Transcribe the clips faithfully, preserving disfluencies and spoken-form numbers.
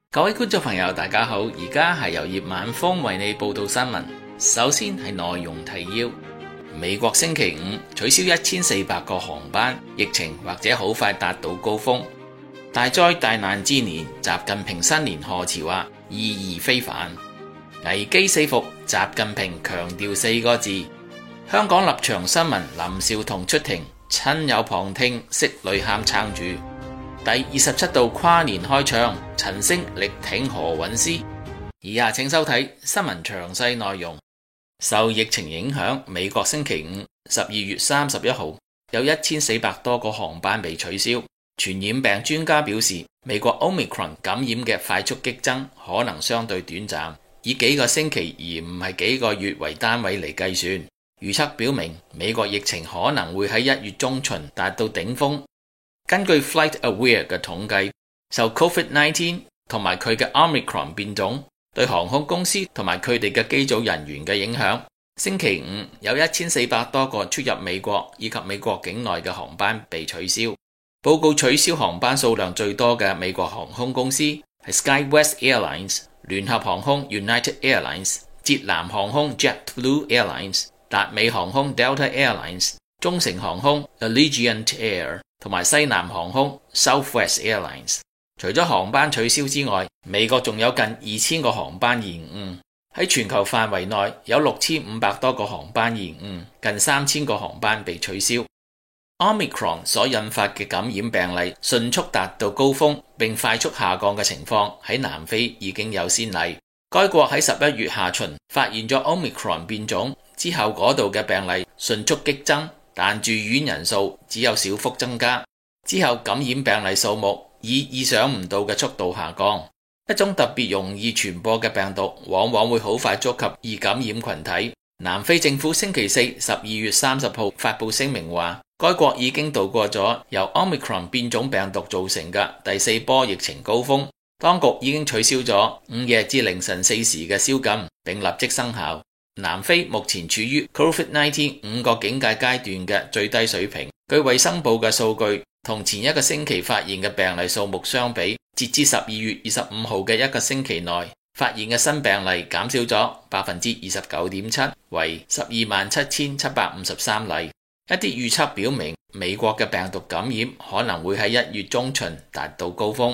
各位觀眾朋友大家好，而家係由葉晚風為你報道新聞。首先係內容提要：美國星期五取消一千四百個航班，疫情或者好快達到高峰。大災大難之年，習近平新年賀詞話意義非凡。危機四伏，習近平強調四個字。香港立場新聞林紹桐出庭，親友旁聽，拭淚喊撐住。第二十七度跨年開唱，陳星力挺何韻詩。以下請收睇新聞詳細內容。受疫情影響，美國星期五十二月三十一號有一千四百多個航班被取消。傳染病專家表示，美國 Omicron 感染嘅快速激增可能相對短暫，以幾個星期而唔係幾個月為單位嚟計算。預測表明，美國疫情可能會喺一月中旬達到頂峰。根據 FlightAware 嘅統計，受 COVID 十九 同埋佢嘅 Omicron 變種對航空公司同埋佢哋嘅機組人員嘅影響，星期五有一千四百多個出入美國以及美國境內嘅航班被取消。報告取消航班數量最多嘅美國航空公司係 SkyWest Airlines、聯合航空 United Airlines、捷藍航空 JetBlue Airlines、達美航空 Delta Airlines、中成航空 Allegiant Air 同埋西南航空 Southwest Airlines。除咗航班取消之外，美國仲有近二千個航班延誤。喺全球範圍內有六千五百多個航班延誤，近三千個航班被取消。Omicron 所引發嘅感染病例迅速達到高峰並快速下降嘅情況喺南非已經有先例。該國喺十一月下旬發現咗 Omicron 變種之後，嗰度嘅病例迅速激增，但住院人數只有小幅增加。之後感染病例數目以意想唔到嘅速度下降。一種特別容易傳播嘅病毒往往會好快觸及易感染群體。南非政府星期四十二月三十號發布聲明話，該國已經度過咗由 Omicron 變種病毒造成嘅第四波疫情高峰。當局已經取消咗午夜至凌晨四時嘅宵禁，並立即生效。南非目前處於 COVID 十九 五個警戒階段嘅最低水平。據衛生部嘅數據，同前一個星期發現嘅病例數目相比，截至十二月二十五號嘅一個星期內，發現嘅新病例減少咗百分之二十九點七，為十二萬七千七百五十三例。一啲預測表明，美國嘅病毒感染可能會喺一月中旬達到高峰。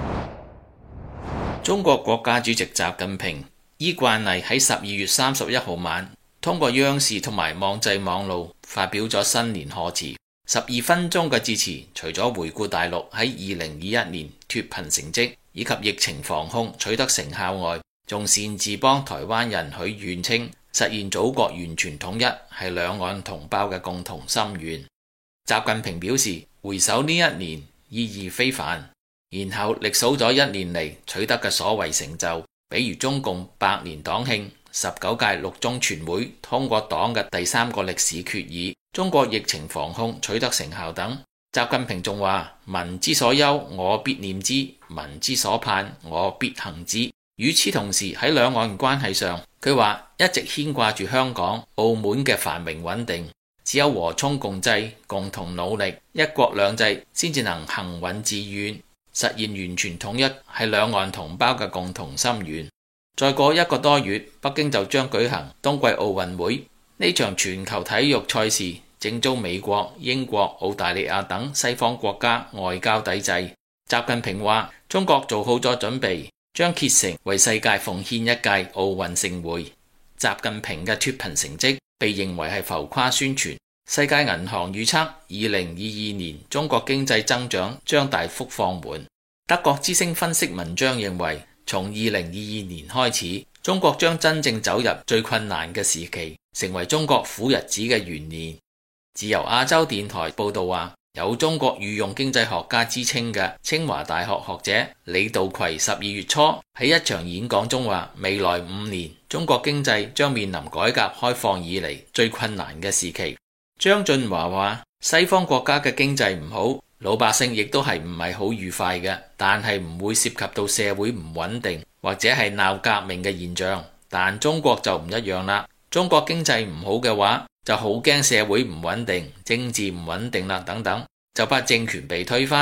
中國國家主席習近平依慣例喺十二月三十一號晚，通過央視同埋網際網路發表咗新年賀詞。十二分鐘嘅致辭，除咗回顧大陸喺二零二一年脫貧成績以及疫情防控取得成效外，仲擅自幫台灣人許願稱實現祖國完全統一係兩岸同胞嘅共同心願。習近平表示，回首呢一年意義非凡，然後歷數咗一年嚟取得嘅所謂成就，比如中共百年黨慶、十九屆六中全會通過黨嘅第三個歷史決議、中國疫情防控取得成效等。習近平仲話，民之所憂，我必念之；民之所盼，我必行之。與此同時，喺兩岸關係上，佢話一直牽掛住香港、澳門嘅繁榮穩定，只有和衷共濟、共同努力，一國兩制先至能行穩致遠，實現完全統一係兩岸同胞嘅共同心願。再過一個多月，北京就將舉行冬季奧運會。呢場全球體育賽事正遭美國、英國、澳大利亞等西方國家外交抵制。習近平話，中國做好咗準備，將竭誠為世界奉獻一屆奧運盛會。習近平嘅脫貧成績被認為係浮誇宣傳。世界銀行預測二零二二年中國經濟增長將大幅放緩。德國之聲分析文章認為，從二零二二年開始，中國將真正走入最困難嘅時期，成為中國苦日子嘅元年。自由亞洲電台報道話，有中國御用經濟學家之稱嘅清華大學學者李稻葵十二月初喺一場演講中話，未來五年中國經濟將面臨改革開放以嚟最困難嘅時期。張俊華話，西方國家嘅經濟唔好，老百姓亦都係唔係好愉快嘅，但係唔會涉及到社會唔穩定或者係鬧革命嘅現象。但中國就唔一樣啦，中國經濟唔好嘅話，就好驚社會唔穩定、政治唔穩定啦等等，就怕政權被推翻。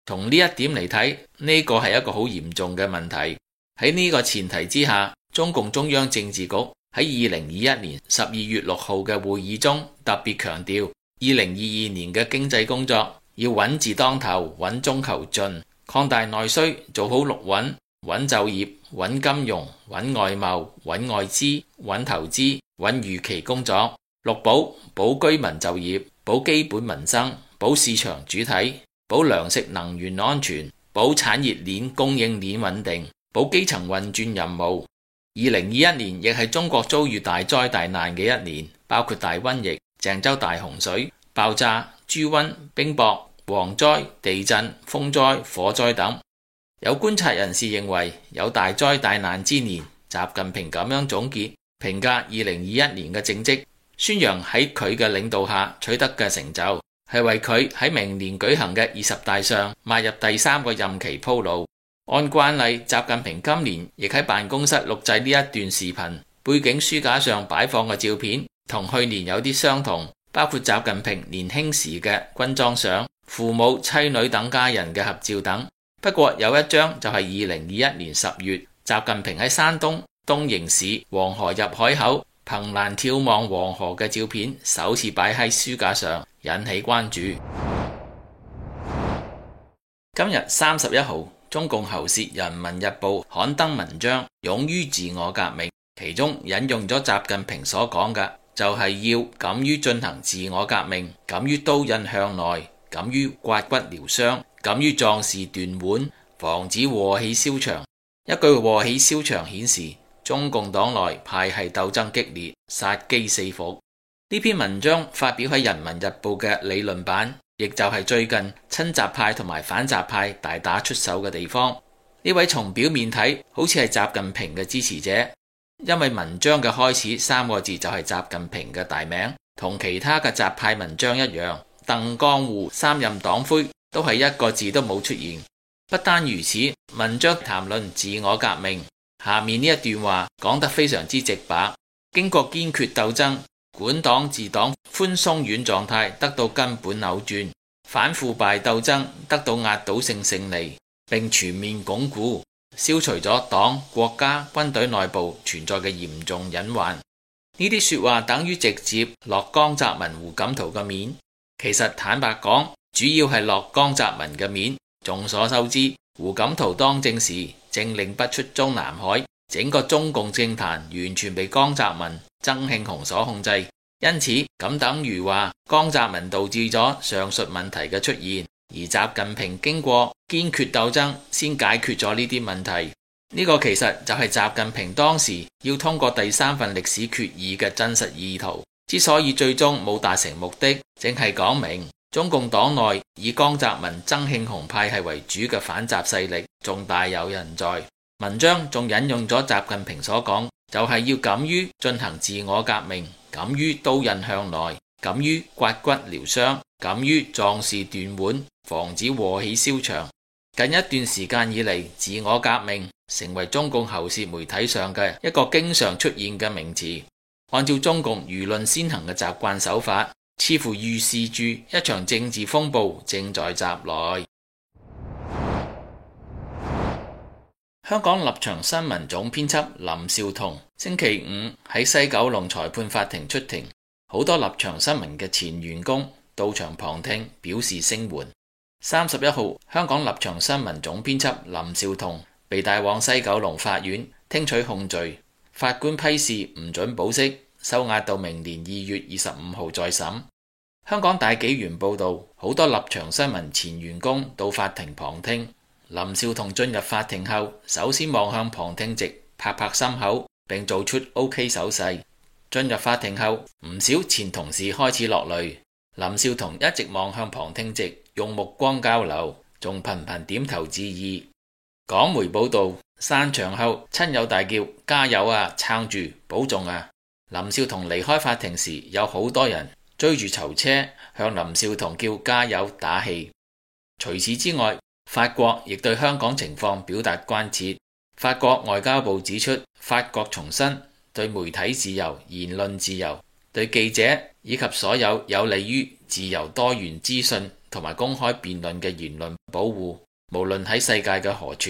從呢一點嚟睇，呢個係一個好嚴重嘅問題。喺呢個前提之下，中共中央政治局喺二零二一年十二月六號嘅會議中特別強調，二零二二年嘅經濟工作要穩字當頭，穩中求進，擴大內需，做好六穩：穩就業、穩金融、穩外貿、穩外資、穩投資、穩預期工作。六保：保居民就業，保基本民生，保市場主體，保糧食能源安全，保產業鏈供應鏈穩定，保基層運轉任務。二零二一年亦係中國遭遇大災大難嘅一年，包括大瘟疫、鄭州大洪水、爆炸、豬瘟、冰雹、蝗災、地震、風災、火災等。有觀察人士認為，有大災大難之年，習近平咁樣總結評價二零二一年嘅政績，宣揚喺佢嘅領導下取得嘅成就，係為佢喺明年舉行嘅二十大上邁入第三個任期鋪路。按慣例，習近平今年亦喺辦公室錄製呢一段視頻，背景書架上擺放嘅照片同去年有啲相同，包括習近平年輕時嘅軍裝相、父母、妻女等家人嘅合照等。不過有一張就係二零二一年十月，習近平喺山東東營市黃河入海口憑欄眺望黃河嘅照片，首次擺喺書架上，引起關注。今日三十一號，中共喉舌《人民日報》刊登文章《勇於自我革命》，其中引用咗習近平所講嘅，就係要敢於進行自我革命，敢於刀刃向內，敢於刮骨療傷，敢於壯士斷腕，防止禍氣燒場。一句禍氣燒場顯示中共黨內派系鬥爭激烈，殺機四伏。呢篇文章發表喺《人民日報》嘅理論版，亦就係最近親習派同埋反習派大打出手嘅地方。呢位從表面睇好似係習近平嘅支持者，因為文章嘅開始三個字就係習近平嘅大名，同其他嘅習派文章一樣，鄧江戶三任黨魁都係一個字都冇出現。不單如此，文章談論自我革命，下面呢一段話講得非常之直白，經過堅決鬥爭，管黨治黨寬鬆軟狀態得到根本扭轉，反腐敗鬥爭得到壓倒性勝利，並全面鞏固，消除咗黨、國家、軍隊內部存在嘅嚴重隱患。呢啲說話等於直接落江澤民、胡錦濤嘅面，其實坦白講，主要係落江澤民嘅面。眾所周知，胡錦濤當政時政令不出中南海，整個中共政壇完全被江澤民、曾慶紅所控制，因此咁等於話江澤民導致咗上述問題嘅出現，而習近平經過堅決鬥爭先解決咗呢啲問題。呢個其實就係習近平當時要通過第三份歷史決議嘅真實意圖。之所以最終冇達成目的，正係講明中共黨內以江澤民、曾慶紅派系為主嘅反習勢力仲大有人在。文章仲引用咗習近平所講，就係要敢於進行自我革命，敢於刀刃向內，敢於刮骨療傷，敢於壯士斷腕，防止禍氣燒場。近一段時間以嚟，自我革命成為中共喉舌媒體上嘅一個經常出現嘅名詞。按照中共輿論先行嘅習慣手法，似乎預示住一場政治風暴正在襲來。香港立場新聞總編輯林紹桐星期五喺西九龍裁判法庭出庭，好多立場新聞嘅前員工到場旁聽，表示聲援。三十一號，香港立場新聞總編輯林紹桐被帶往西九龍法院聽取控罪，法官批示唔准保釋，收押到明年二月二十五號再審。香港大紀元報道，好多立場新聞前員工到法庭旁聽。林紹桐進入法庭後，首先望向旁聽席，拍拍心口，並做出 OK 手勢。進入法庭後，唔少前同事開始落淚。林紹桐一直望向旁聽席，用目光交流，仲頻頻點頭致意。港媒報道，散場後，親友大叫加油啊，撐住，保重啊！林紹桐離開法庭時，有好多人追住囚車向林紹桐叫加油打氣。除此之外，法國亦對香港情況表達關切。法國外交部指出，法國重申對媒體自由、言論自由、對記者以及所有有利於自由多元資訊同埋公開辯論嘅言論保護，無論喺世界嘅何處。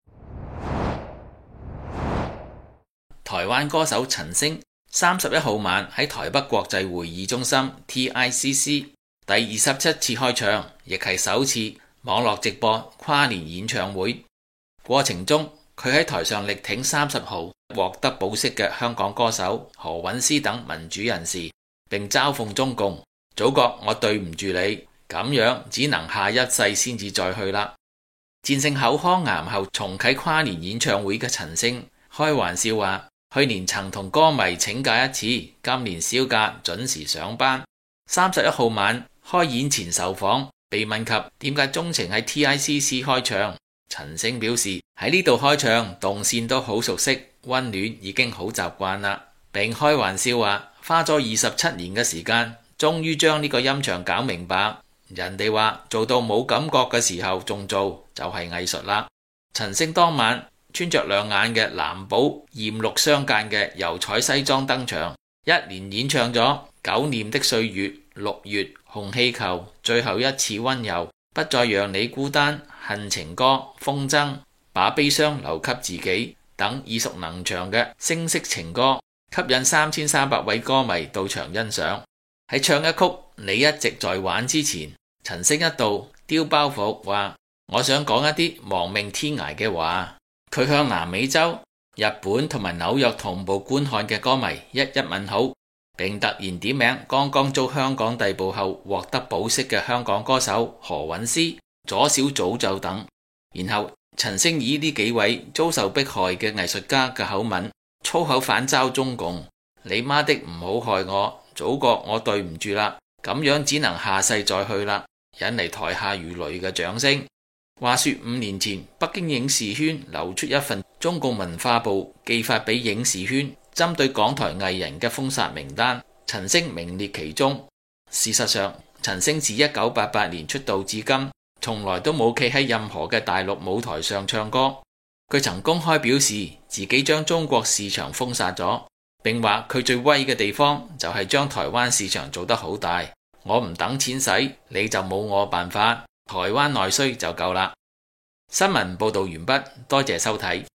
台灣歌手陳星三十一號晚喺台北國際會議中心 T I C C 第二十七次開唱，亦係首次網絡直播跨年演唱會。過程中，佢喺台上力挺三十號獲得保釋嘅香港歌手何韻詩等民主人士，並嘲諷中共：祖國，我對唔住你，咁樣只能下一世先至再去啦。戰勝口腔癌後重啟跨年演唱會嘅陳星開玩笑話，去年曾同歌迷請假一次，今年銷假準時上班。三十一號晚開演前受訪，被問及點解鍾情喺 T I C C 開唱，陳星表示喺呢度開唱動線都好熟悉，溫暖已經好習慣啦，並開玩笑話花咗二十七年嘅時間，終於將呢個音場搞明白。人哋話做到冇感覺嘅時候仲做就係藝術啦。陳星當晚穿着亮眼嘅藍寶艷綠相間嘅油彩西裝登場，一連演唱咗《久念的歲月》、《六月》、《紅氣球》、最後一次溫柔、不再讓你孤單、恨情歌、風箏、把悲傷留給自己等耳熟能詳嘅聲色情歌，吸引三千三百位歌迷到場欣賞。喺唱一曲《你一直在玩》之前，陳星一度丟包袱話：我想講一啲亡命天涯嘅話。佢向南美洲、日本同埋紐約同步觀看嘅歌迷一一問好，並突然點名剛剛遭香港逮捕後獲得保釋嘅香港歌手何韻詩、左小祖咒等。然後陳星以呢幾位遭受迫害嘅藝術家嘅口吻粗口反嘲中共：你媽的唔好害我，祖國我對唔住啦，咁樣只能下世再去啦，引嚟台下如雷嘅掌聲。話說五年前，北京影視圈流出一份中共文化部寄發俾影視圈針對港台藝人嘅封殺名單，陳星名列其中。事實上，陳星自一九八八年出道至今，從來都冇企喺任何嘅大陸舞台上唱歌。佢曾公開表示自己將中國市場封殺咗，並話佢最威嘅地方就係將台灣市場做得好大，我唔等錢使，你就冇我辦法。台灣內需就夠啦。新聞報道完畢，多謝收睇。